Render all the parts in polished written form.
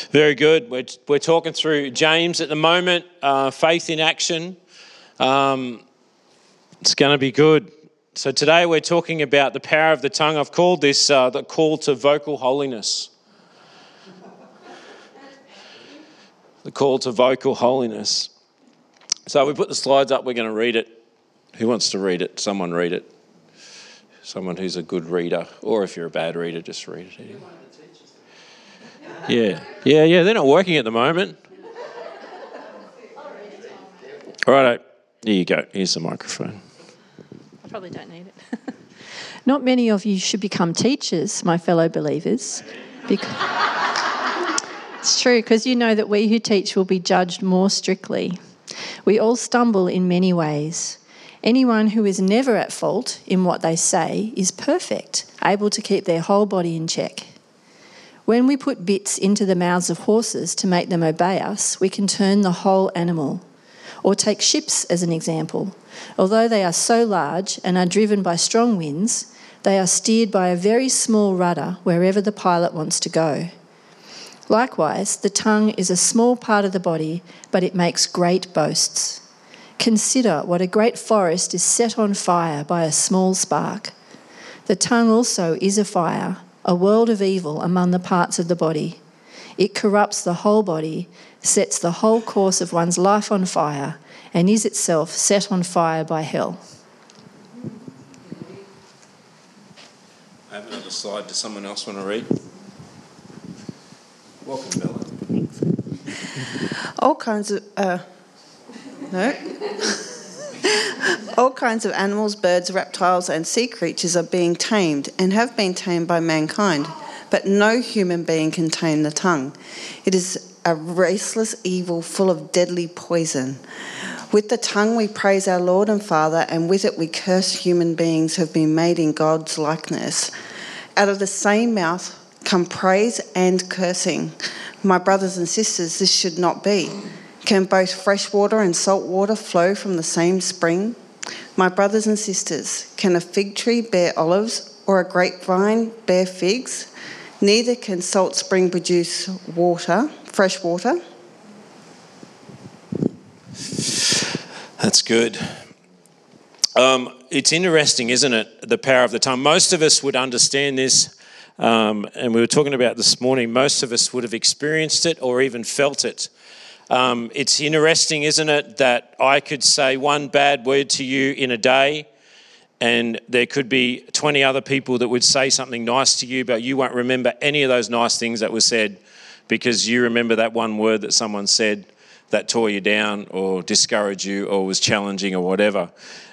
Very good. We're talking through James at the moment, faith in action. It's going to be good. So today we're talking about the power of the tongue. I've called this the call to vocal holiness. The call to vocal holiness. So we put the slides up, we're going to read it. Who wants to read it? Someone read it. Someone who's a good reader. Or if you're a bad reader, just read it anyway. Yeah, they're not working at the moment. All right, here you go. Here's the microphone. I probably don't need it. Not many of you should become teachers, my fellow believers. It's true, because you know that we who teach will be judged more strictly. We all stumble in many ways. Anyone who is never at fault in what they say is perfect, able to keep their whole body in check. When we put bits into the mouths of horses to make them obey us, we can turn the whole animal. Or take ships as an example. Although they are so large and are driven by strong winds, they are steered by a very small rudder wherever the pilot wants to go. Likewise, the tongue is a small part of the body, but it makes great boasts. Consider what a great forest is set on fire by a small spark. The tongue also is a fire, a world of evil among the parts of the body. It corrupts the whole body, sets the whole course of one's life on fire, and is itself set on fire by hell. I have another slide. Does someone else want to read? Welcome, Bella. All kinds of animals, birds, reptiles and sea creatures are being tamed and have been tamed by mankind, but no human being can tame the tongue. It is a restless evil full of deadly poison. With the tongue we praise our Lord and Father, and with it we curse human beings who have been made in God's likeness. Out of the same mouth come praise and cursing. My brothers and sisters, this should not be. Can both fresh water and salt water flow from the same spring? My brothers and sisters, can a fig tree bear olives or a grapevine bear figs? Neither can salt spring produce fresh water. That's good. It's interesting, isn't it, the power of the tongue. Most of us would understand this, and we were talking about this morning, most of us would have experienced it or even felt it. It's interesting, isn't it, that I could say one bad word to you in a day and there could be 20 other people that would say something nice to you, but you won't remember any of those nice things that were said because you remember that one word that someone said that tore you down or discouraged you or was challenging or whatever.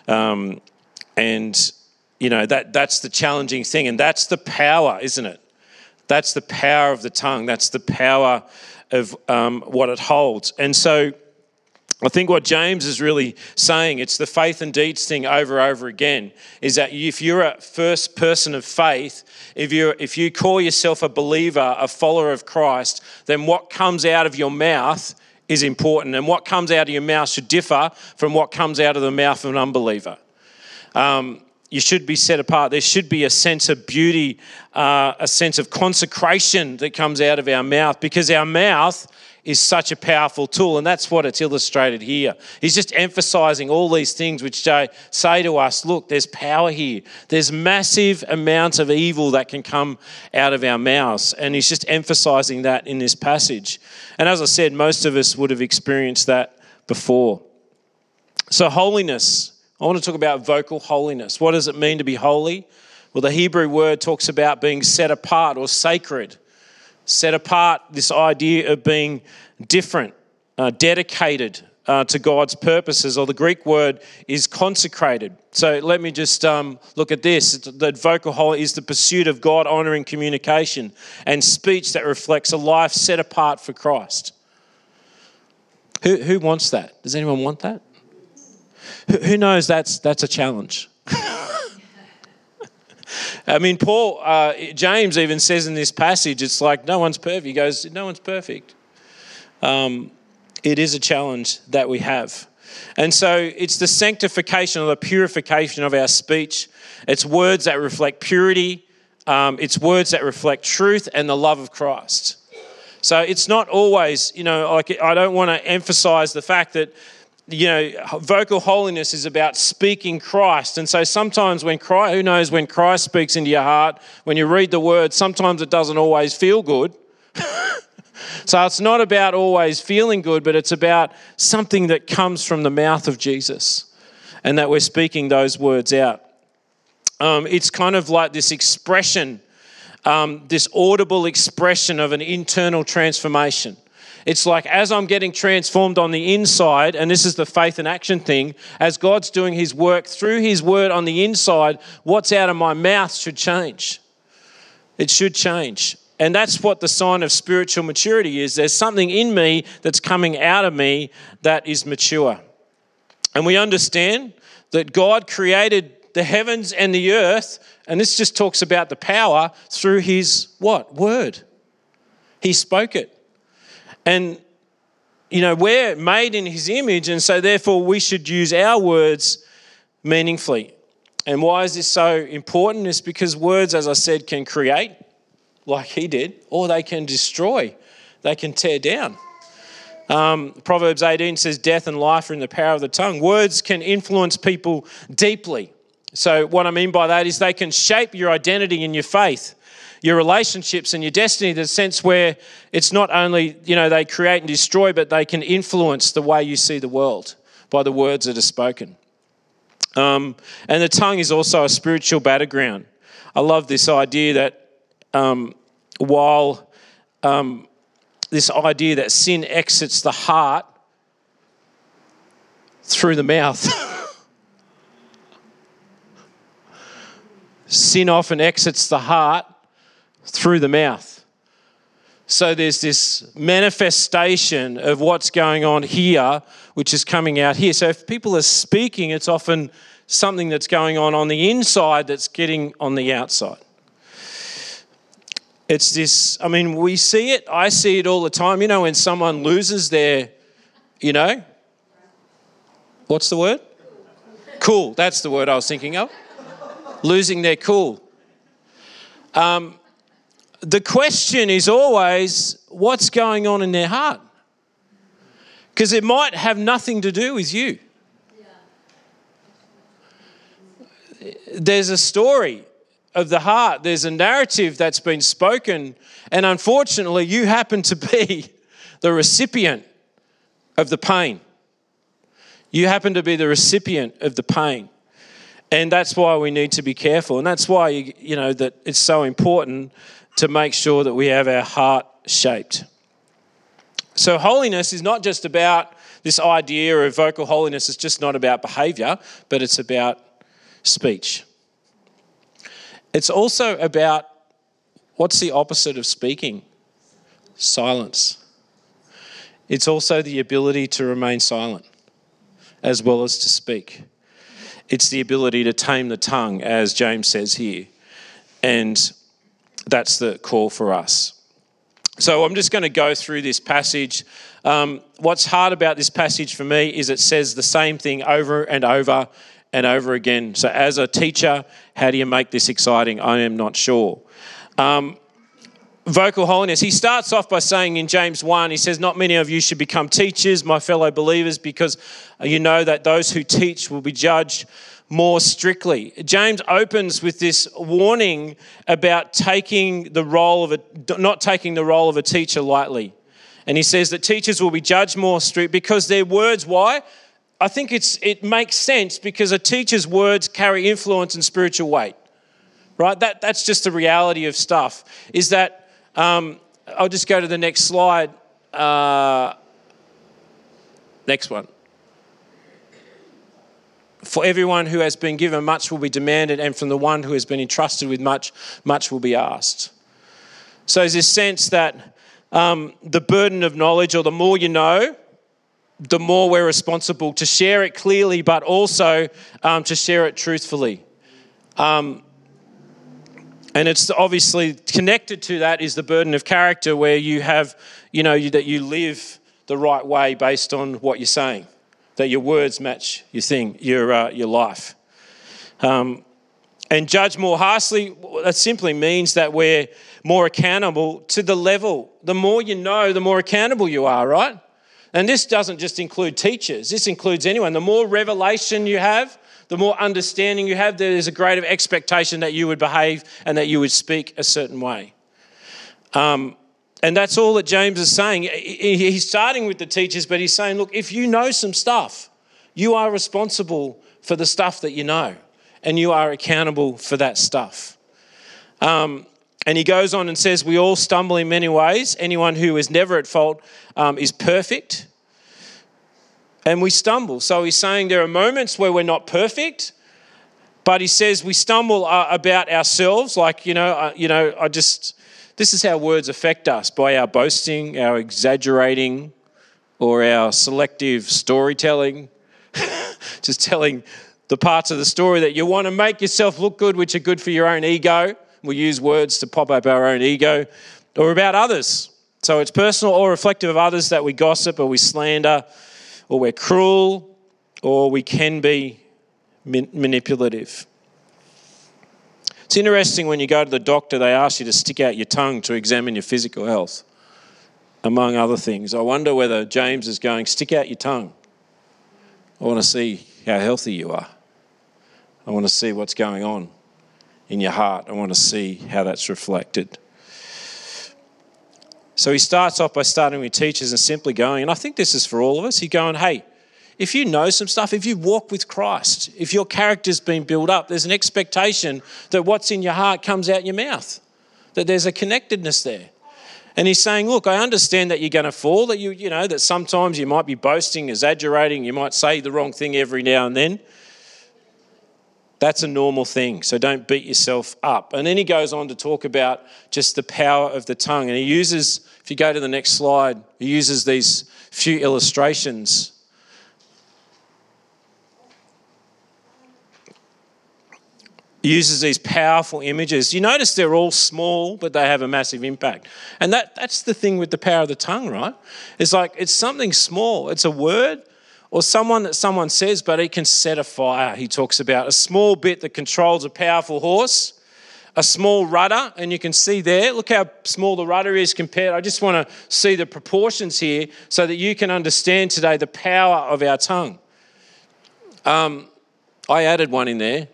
And, you know, that's the challenging thing, and that's the power, isn't it? That's the power of the tongue. That's the power of what it holds. And so I think what James is really saying, it's the faith and deeds thing over and over again, is that if you're a first person of faith, if you call yourself a believer, a follower of Christ, then what comes out of your mouth is important, and what comes out of your mouth should differ from what comes out of the mouth of an unbeliever. You should be set apart. There should be a sense of beauty, a sense of consecration that comes out of our mouth, because our mouth is such a powerful tool, and that's what it's illustrated here. He's just emphasising all these things which say to us, look, there's power here. There's massive amounts of evil that can come out of our mouths, and he's just emphasising that in this passage. And as I said, most of us would have experienced that before. So holiness. I want to talk about vocal holiness. What does it mean to be holy? Well, the Hebrew word talks about being set apart or sacred. Set apart, this idea of being different, dedicated to God's purposes, or the Greek word is consecrated. So let me just look at this. That vocal holiness is the pursuit of God-honouring communication and speech that reflects a life set apart for Christ. Who wants that? Does anyone want that? Who knows that's a challenge? I mean, James even says in this passage, it's like no one's perfect. He goes, no one's perfect. It is a challenge that we have. And so it's the sanctification or the purification of our speech. It's words that reflect purity. It's words that reflect truth and the love of Christ. So it's not always, like I don't want to emphasize the fact that, vocal holiness is about speaking Christ. And so sometimes when Christ speaks into your heart, when you read the word, sometimes it doesn't always feel good. So it's not about always feeling good, but it's about something that comes from the mouth of Jesus and that we're speaking those words out. It's kind of like this expression, this audible expression of an internal transformation. It's like as I'm getting transformed on the inside, and this is the faith and action thing, as God's doing his work through his word on the inside, what's out of my mouth should change. It should change. And that's what the sign of spiritual maturity is. There's something in me that's coming out of me that is mature. And we understand that God created the heavens and the earth, and this just talks about the power through his what? Word. He spoke it. And, we're made in his image, and so therefore we should use our words meaningfully. And why is this so important? It's because words, as I said, can create, like he did, or they can destroy. They can tear down. Proverbs 18 says, death and life are in the power of the tongue. Words can influence people deeply. So what I mean by that is they can shape your identity and your faith, your relationships and your destiny, the sense where it's not only, they create and destroy, but they can influence the way you see the world by the words that are spoken. And the tongue is also a spiritual battleground. I love this idea that this idea that sin exits the heart through the mouth. Sin often exits the heart through the mouth. So there's this manifestation of what's going on here, which is coming out here. So if people are speaking, it's often something that's going on the inside that's getting on the outside. It's this, we see it. I see it all the time. When someone loses their, what's the word? Cool. That's the word I was thinking of. Losing their cool. The question is always, what's going on in their heart? Because it might have nothing to do with you. There's a story of the heart. There's a narrative that's been spoken, and unfortunately you happen to be the recipient of the pain. You happen to be the recipient of the pain. And that's why we need to be careful. And that's why, that it's so important to make sure that we have our heart shaped. So holiness is not just about this idea of vocal holiness. It's just not about behavior, but it's about speech. It's also about what's the opposite of speaking? Silence. It's also the ability to remain silent as well as to speak. It's the ability to tame the tongue, as James says here. And that's the call for us. So I'm just going to go through this passage. What's hard about this passage for me is it says the same thing over and over and over again. So as a teacher, how do you make this exciting? I am not sure. Vocal holiness. He starts off by saying in James 1, he says, not many of you should become teachers, my fellow believers, because you know that those who teach will be judged more strictly. James opens with this warning about not taking the role of a teacher lightly. And he says that teachers will be judged more strict because their words, why? I think it makes sense because a teacher's words carry influence and spiritual weight, right? That's just the reality of stuff, is that I'll just go to the next slide. Next one. For everyone who has been given much will be demanded, and from the one who has been entrusted with much, much will be asked. So there's this sense that the burden of knowledge, or the more you know, the more we're responsible to share it clearly, but also to share it truthfully. And it's obviously connected to that is the burden of character, where you have, that you live the right way based on what you're saying, that your words match your life. And judge more harshly, that simply means that we're more accountable to the level. The more you know, the more accountable you are, right? And this doesn't just include teachers. This includes anyone. The more revelation you have, the more understanding you have, there is a greater expectation that you would behave and that you would speak a certain way. And that's all that James is saying. He's starting with the teachers, but he's saying, look, if you know some stuff, you are responsible for the stuff that you know, and you are accountable for that stuff. And he goes on and says, we all stumble in many ways. Anyone who is never at fault is perfect. And we stumble. So he's saying there are moments where we're not perfect, but he says we stumble about ourselves. Like, this is how words affect us, by our boasting, our exaggerating, or our selective storytelling. Just telling the parts of the story that you want to make yourself look good, which are good for your own ego. We use words to pop up our own ego, or about others. So it's personal or reflective of others that we gossip or we slander or we're cruel or we can be manipulative. It's interesting when you go to the doctor, they ask you to stick out your tongue to examine your physical health, among other things. I wonder whether James is going, stick out your tongue. I want to see how healthy you are. I want to see what's going on in your heart. I want to see how that's reflected. So he starts off by starting with teachers and simply going, and I think this is for all of us, he's going, hey, if you know some stuff, if you walk with Christ, if your character's been built up, there's an expectation that what's in your heart comes out your mouth, that there's a connectedness there. And he's saying, look, I understand that you're going to fall, that that sometimes you might be boasting, exaggerating, you might say the wrong thing every now and then. That's a normal thing, so don't beat yourself up. And then he goes on to talk about just the power of the tongue. And he uses, if you go to the next slide, he uses these few illustrations. He uses these powerful images. You notice they're all small, but they have a massive impact. And that's the thing with the power of the tongue, right? It's like it's something small. It's a word or someone says, but it can set a fire. He talks about a small bit that controls a powerful horse, a small rudder, and you can see there, look how small the rudder is compared. I just want to see the proportions here so that you can understand today the power of our tongue. I added one in there,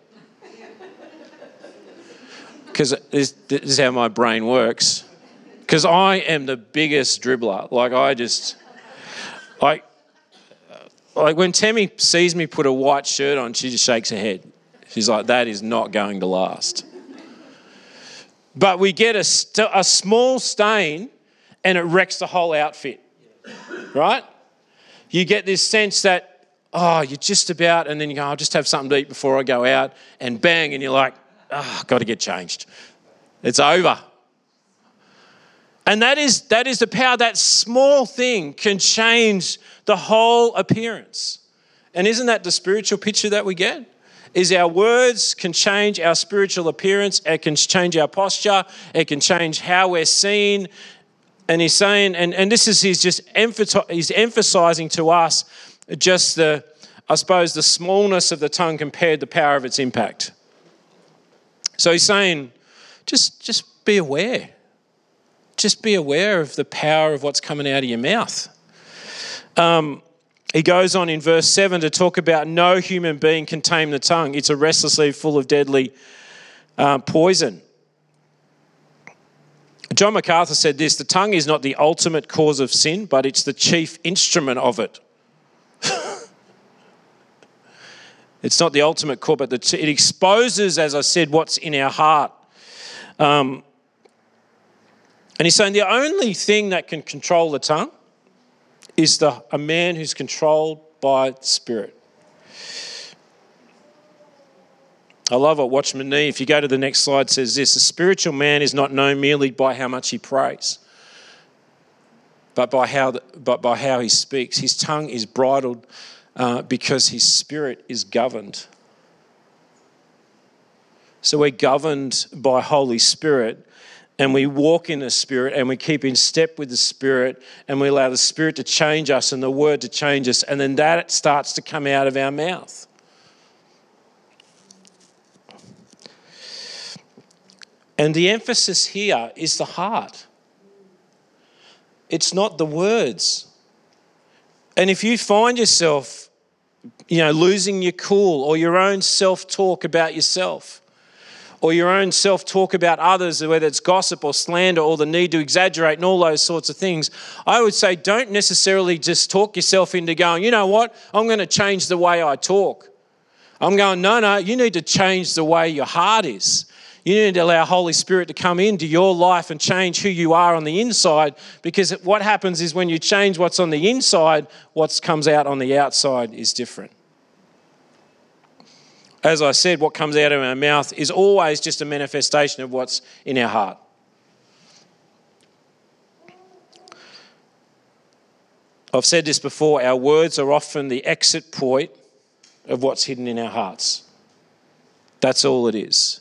because this is how my brain works. Because I am the biggest dribbler. Like when Tammy sees me put a white shirt on, she just shakes her head. She's like, that is not going to last. But we get a small stain and it wrecks the whole outfit, right? You get this sense that, you're just about, and then you go, I'll just have something to eat before I go out, and bang, and you're like, got to get changed. It's over. And that is the power. That small thing can change the whole appearance. And isn't that the spiritual picture that we get? Is our words can change our spiritual appearance. It can change our posture. It can change how we're seen. And he's saying, and this is he's emphasizing to us just the smallness of the tongue compared to the power of its impact. So he's saying, just be aware. Just be aware of the power of what's coming out of your mouth. He goes on in verse 7 to talk about no human being can tame the tongue. It's a restless evil full of deadly poison. John MacArthur said this, the tongue is not the ultimate cause of sin, but it's the chief instrument of it. It's not the ultimate cause, but it exposes, as I said, what's in our heart. And he's saying the only thing that can control the tongue is a man who's controlled by the Spirit. I love what Watchman Nee, if you go to the next slide, says this, a spiritual man is not known merely by how much he prays, but by how he speaks. His tongue is bridled because his spirit is governed. So we're governed by Holy Spirit, and we walk in the Spirit, and we keep in step with the Spirit, and we allow the Spirit to change us and the Word to change us, and then that starts to come out of our mouth. And the emphasis here is the heart. It's not the words. And if you find yourself, losing your cool, or your own self-talk about yourself, or your own self-talk about others, whether it's gossip or slander or the need to exaggerate and all those sorts of things, I would say don't necessarily just talk yourself into going, you know what, I'm going to change the way I talk. I'm going, no, you need to change the way your heart is. You need to allow Holy Spirit to come into your life and change who you are on the inside, because what happens is when you change what's on the inside, what comes out on the outside is different. As I said, what comes out of our mouth is always just a manifestation of what's in our heart. I've said this before, our words are often the exit point of what's hidden in our hearts. That's all it is.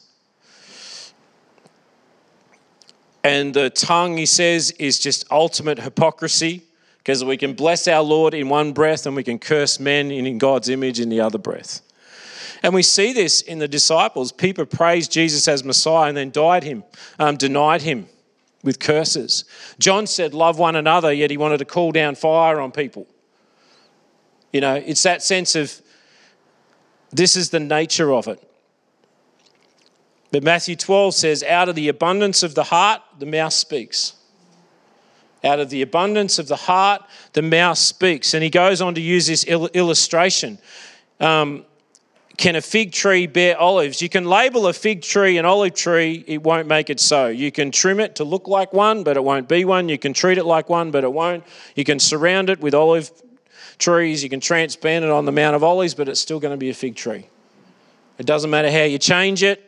And the tongue, he says, is just ultimate hypocrisy, because we can bless our Lord in one breath and we can curse men in God's image in the other breath. And we see this in the disciples. People praised Jesus as Messiah and then denied him with curses. John said, love one another, yet he wanted to call down fire on people. It's that sense of this is the nature of it. But Matthew 12 says, out of the abundance of the heart, the mouth speaks. Out of the abundance of the heart, the mouth speaks. And he goes on to use this illustration. Can a fig tree bear olives? You can label a fig tree an olive tree, it won't make it so. You can trim it to look like one, but it won't be one. You can treat it like one, but it won't. You can surround it with olive trees. You can transplant it on the Mount of Olives, but it's still going to be a fig tree. It doesn't matter how you change it.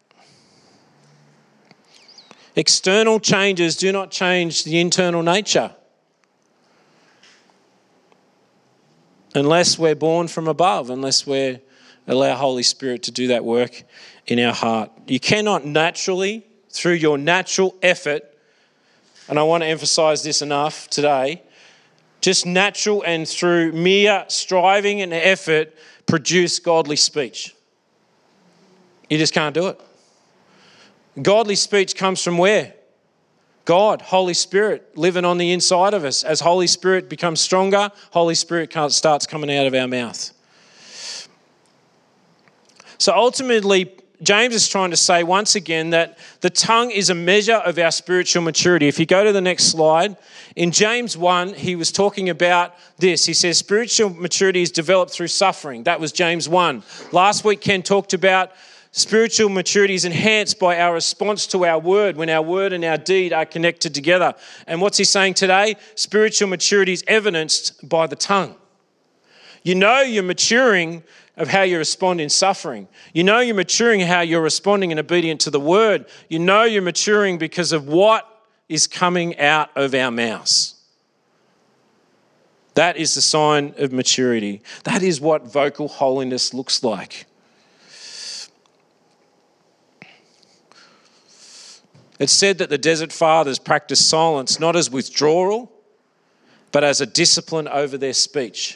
External changes do not change the internal nature. Unless we're born from above, unless we allow Holy Spirit to do that work in our heart. You cannot naturally, through your natural effort, and I want to emphasize this enough today, just natural and through mere striving and effort, produce godly speech. You just can't do it. Godly speech comes from where? God, Holy Spirit, living on the inside of us. As Holy Spirit becomes stronger, Holy Spirit starts coming out of our mouth. So ultimately, James is trying to say once again that the tongue is a measure of our spiritual maturity. If you go to the next slide, in James 1, he was talking about this. He says spiritual maturity is developed through suffering. That was James 1. Last week, Ken talked about spiritual maturity is enhanced by our response to our word, when our word and our deed are connected together. And what's he saying today? Spiritual maturity is evidenced by the tongue. You know you're maturing of how you respond in suffering. You know you're maturing how you're responding and obedient to the word. You know you're maturing because of what is coming out of our mouths. That is the sign of maturity. That is what vocal holiness looks like. It's said that the desert fathers practiced silence not as withdrawal, but as a discipline over their speech,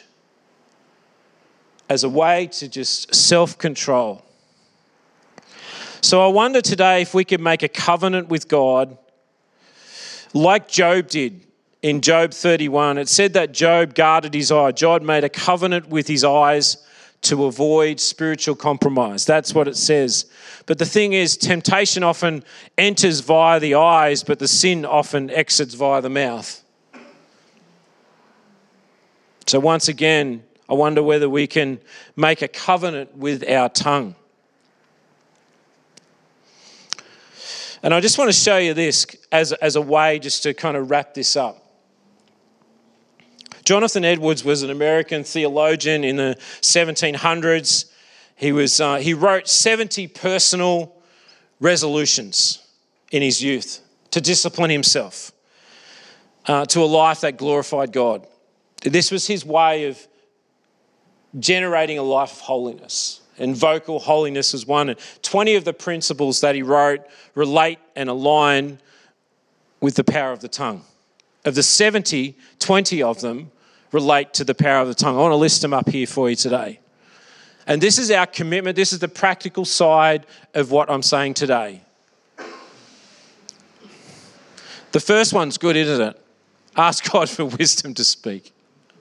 as a way to just self-control. So I wonder today if we could make a covenant with God like Job did in Job 31. It said that Job guarded his eye. Job made a covenant with his eyes to avoid spiritual compromise. That's what it says. But the thing is, temptation often enters via the eyes, but the sin often exits via the mouth. So once again, I wonder whether we can make a covenant with our tongue. And I just want to show you this as a way just to kind of wrap this up. Jonathan Edwards was an American theologian in the 1700s. He wrote 70 personal resolutions in his youth to discipline himself to a life that glorified God. This was his way of generating a life of holiness, and vocal holiness was one. And 20 of the principles that he wrote relate and align with the power of the tongue. Of the 70, 20 of them relate to the power of the tongue. I want to list them up here for you today. And this is our commitment. This is the practical side of what I'm saying today. The first one's good, isn't it? Ask God for wisdom to speak.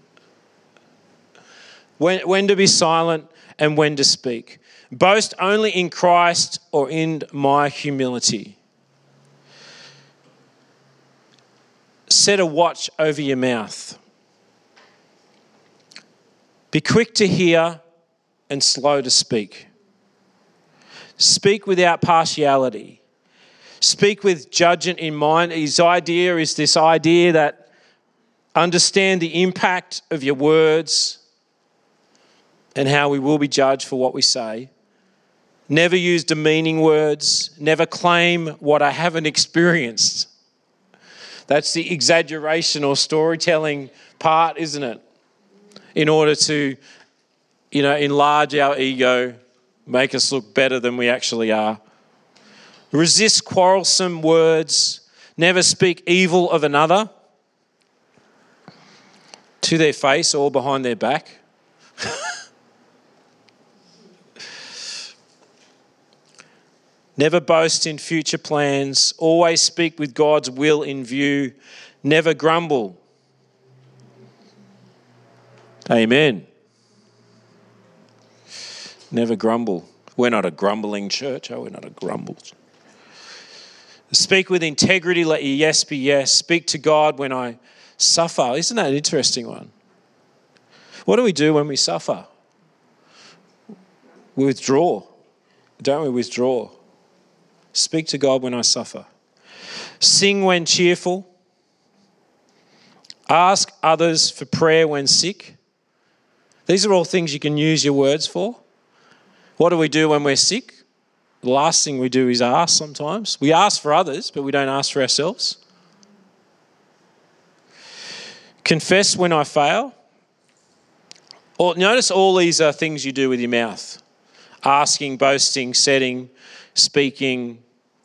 When to be silent and when to speak. Boast only in Christ or in my humility. Set a watch over your mouth. Be quick to hear and slow to speak. Speak without partiality. Speak with judgment in mind. His idea is this idea that understand the impact of your words and how we will be judged for what we say. Never use demeaning words. Never claim what I haven't experienced. That's the exaggeration or storytelling part, isn't it? In order to, enlarge our ego, make us look better than we actually are. Resist quarrelsome words. Never speak evil of another to their face or behind their back. Never boast in future plans. Always speak with God's will in view. Never grumble. Amen. Never grumble. We're not a grumbling church, are we? Not a grumble. Speak with integrity. Let your yes be yes. Speak to God when I suffer. Isn't that an interesting one? What do we do when we suffer? We withdraw. Don't we withdraw? Speak to God when I suffer. Sing when cheerful. Ask others for prayer when sick. These are all things you can use your words for. What do we do when we're sick? The last thing we do is ask sometimes. We ask for others, but we don't ask for ourselves. Confess when I fail. Or notice all these are things you do with your mouth. Asking, boasting, setting, speaking,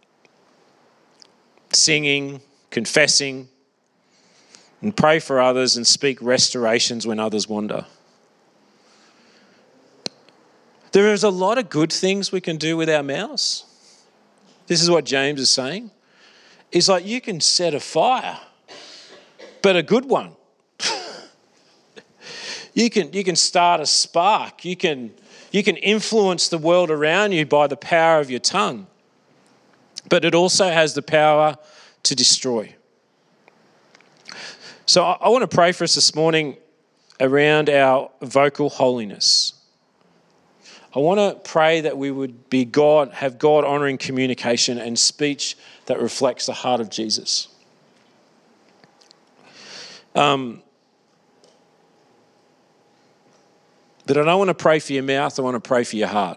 singing, confessing, and pray for others and speak restorations when others wander. There is a lot of good things we can do with our mouths. This is what James is saying. It's like you can set a fire, but a good one. You can start a spark. You can influence the world around you by the power of your tongue. But it also has the power to destroy. So I want to pray for us this morning around our vocal holiness. I want to pray that we would have God-honouring communication and speech that reflects the heart of Jesus. But I don't want to pray for your mouth, I want to pray for your heart.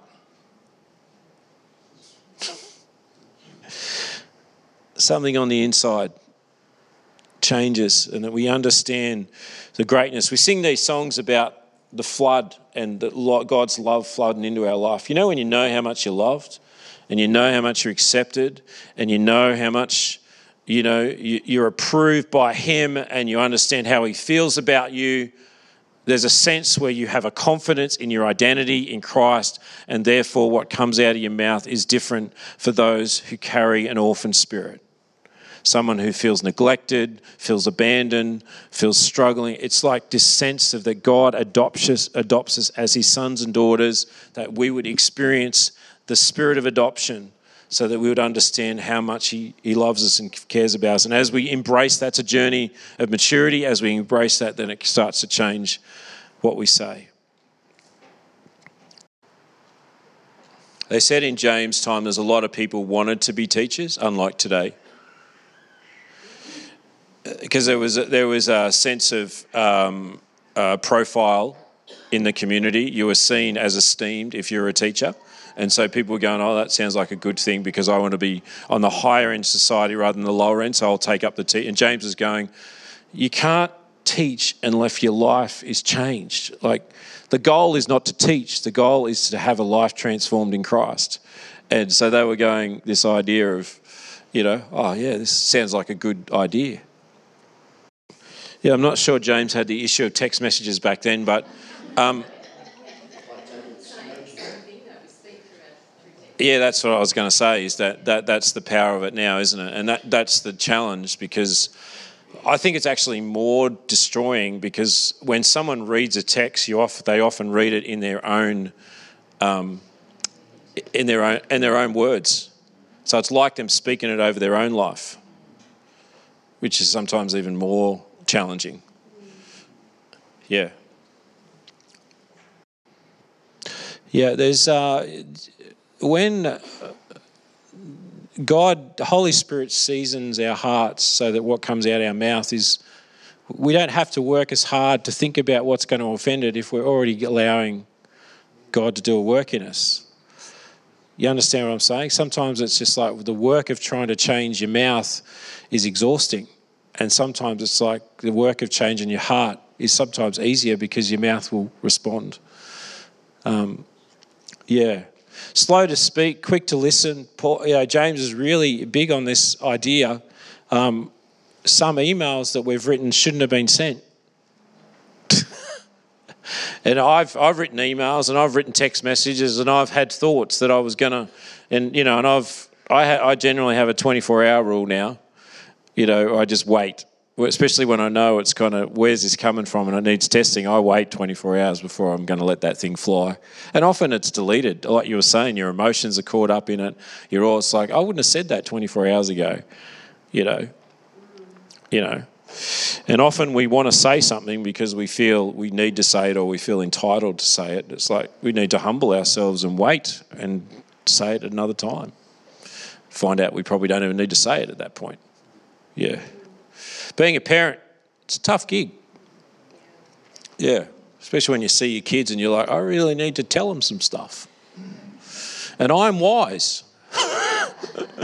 Something on the inside changes and that we understand the greatness. We sing these songs about the flood and God's love flooding into our life. You know when you know how much you're loved and you know how much you're accepted and you know how much, you're approved by Him and you understand how He feels about you. There's a sense where you have a confidence in your identity in Christ, and therefore what comes out of your mouth is different for those who carry an orphan spirit. Someone who feels neglected, feels abandoned, feels struggling. It's like this sense of that God adopts us as His sons and daughters, that we would experience the spirit of adoption so that we would understand how much He loves us and cares about us. And as we embrace, that's a journey of maturity. As we embrace that, then it starts to change what we say. They said in James' time, there's a lot of people wanted to be teachers, unlike today. Because there was a sense of profile in the community. You were seen as esteemed if you're a teacher. And so people were going, that sounds like a good thing because I want to be on the higher end society rather than the lower end, so I'll take up the teach. And James is going, you can't teach unless your life is changed. Like, the goal is not to teach. The goal is to have a life transformed in Christ. And so they were going this idea of, this sounds like a good idea. Yeah, I'm not sure James had the issue of text messages back then, but Yeah, that's what I was going to say, is that's the power of it now, isn't it? And that's the challenge, because I think it's actually more destroying, because when someone reads a text, they often read it in their own words. So it's like them speaking it over their own life, which is sometimes even more challenging. Yeah. Yeah, there's when God, the Holy Spirit seasons our hearts so that what comes out our mouth is, we don't have to work as hard to think about what's going to offend it if we're already allowing God to do a work in us. You understand what I'm saying? Sometimes it's just like the work of trying to change your mouth is exhausting. And sometimes it's like the work of changing your heart is sometimes easier because your mouth will respond. Slow to speak, quick to listen. James is really big on this idea. Some emails that we've written shouldn't have been sent. And I've written emails, and I've written text messages, and I've had thoughts that I was gonna, I generally have a 24-hour rule now. I just wait. Especially when I know it's kind of, where's this coming from and it needs testing, I wait 24 hours before I'm going to let that thing fly. And often it's deleted. Like you were saying, your emotions are caught up in it. It's like, I wouldn't have said that 24 hours ago, And often we want to say something because we feel we need to say it, or we feel entitled to say it. It's like we need to humble ourselves and wait and say it at another time. Find out we probably don't even need to say it at that point. Yeah. Being a parent, it's a tough gig. Yeah, especially when you see your kids and you're like, I really need to tell them some stuff. And I'm wise.